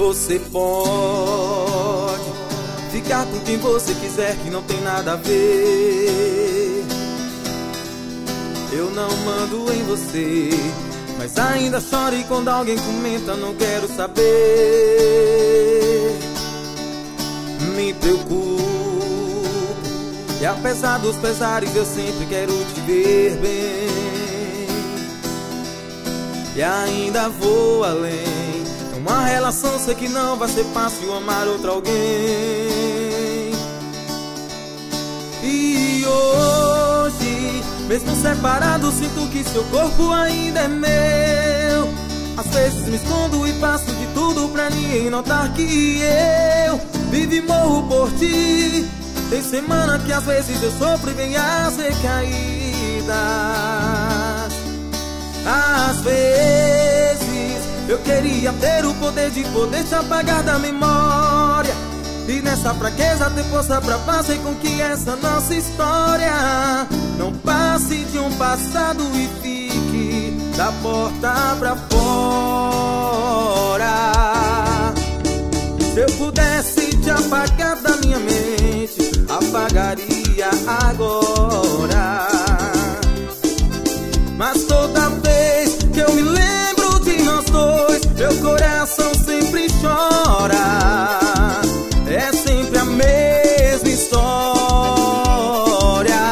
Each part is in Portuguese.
Você pode ficar com quem você quiser, que não tem nada a ver. Eu não mando em você, mas ainda choro e quando alguém comenta não quero saber. Me preocupo, e apesar dos pesares eu sempre quero te ver bem. E ainda vou além. Uma relação sei que não vai ser fácil amar outro alguém. E hoje, mesmo separado, sinto que seu corpo ainda é meu. Às vezes me escondo e faço de tudo pra ninguém notar que eu vivo e morro por ti. Tem semana que às vezes eu sofro e vem as recaídas. Às vezes eu queria ter o poder de poder te apagar da memória, e nessa fraqueza ter força pra fazer com que essa nossa história não passe de um passado e fique da porta pra fora. Se eu pudesse te apagar da minha mente, apagaria agora. Mas toda vez que eu me lembro de nós dois, meu coração sempre chora. É sempre a mesma história.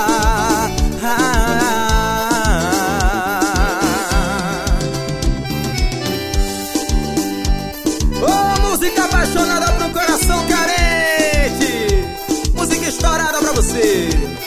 Oh, música apaixonada pra um coração carente. Música estourada pra você.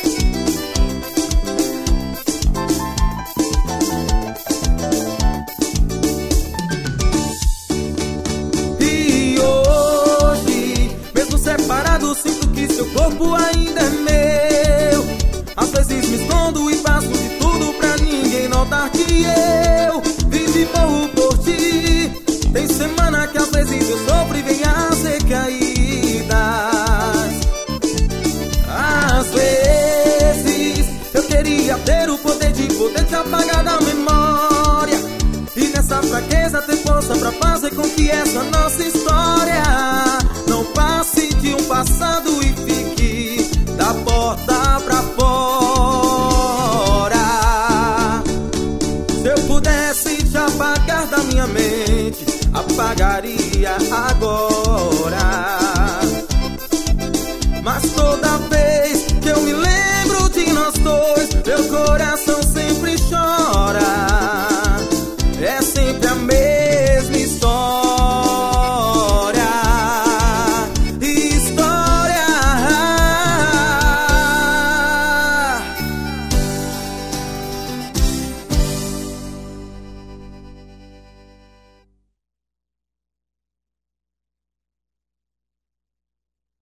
Separado, sinto que seu corpo ainda é meu. Às vezes me escondo e faço de tudo pra ninguém notar que eu vivo e morro por ti. Tem semana que às vezes eu sofro e vem as recaídas. Às vezes eu queria ter o poder de poder te apagar da memória, e nessa fraqueza ter força pra fazer com que essa nossa história não passe de um passado e fique da porta pra fora. Se eu pudesse te apagar da minha mente, apagaria agora. Mas toda